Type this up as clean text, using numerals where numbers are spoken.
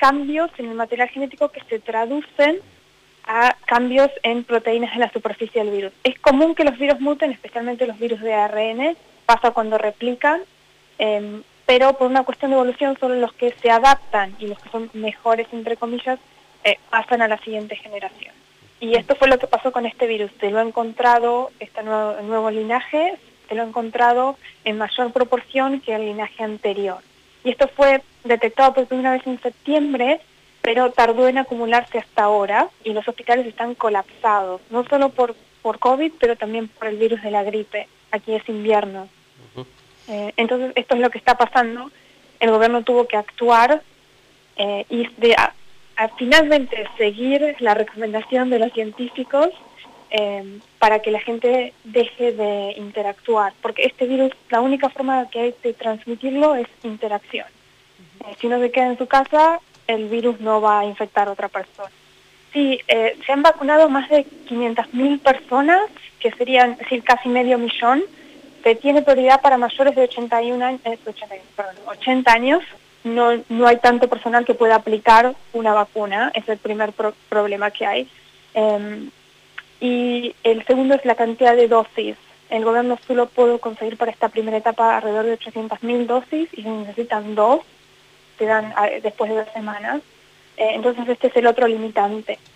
cambios en el material genético que se traducen a cambios en proteínas en la superficie del virus. Es común que los virus muten, especialmente los virus de ARN, pasa cuando replican, pero por una cuestión de evolución solo los que se adaptan y los que son mejores, entre comillas, pasan a la siguiente generación. Y esto fue lo que pasó con este virus. Se lo ha encontrado, este nuevo linaje, se lo ha encontrado en mayor proporción que el linaje anterior. Y esto fue detectado por primera vez en septiembre, pero tardó en acumularse hasta ahora, y los hospitales están colapsados, no solo por COVID, pero también por el virus de la gripe. Aquí es invierno. Entonces, esto es lo que está pasando. El gobierno tuvo que actuar y finalmente seguir la recomendación de los científicos para que la gente deje de interactuar, porque este virus, la única forma que hay de transmitirlo es interacción. Si uno se queda en su casa, el virus no va a infectar a otra persona. Sí, se han vacunado más de 500.000 personas, que serían, es decir, casi medio millón. Se tiene prioridad para mayores de 80 años. No hay tanto personal que pueda aplicar una vacuna, es el primer problema que hay. Y el segundo es la cantidad de dosis. El gobierno solo pudo conseguir para esta primera etapa alrededor de 800.000 dosis y se necesitan 2, se dan después de 2 semanas. Entonces este es el otro limitante.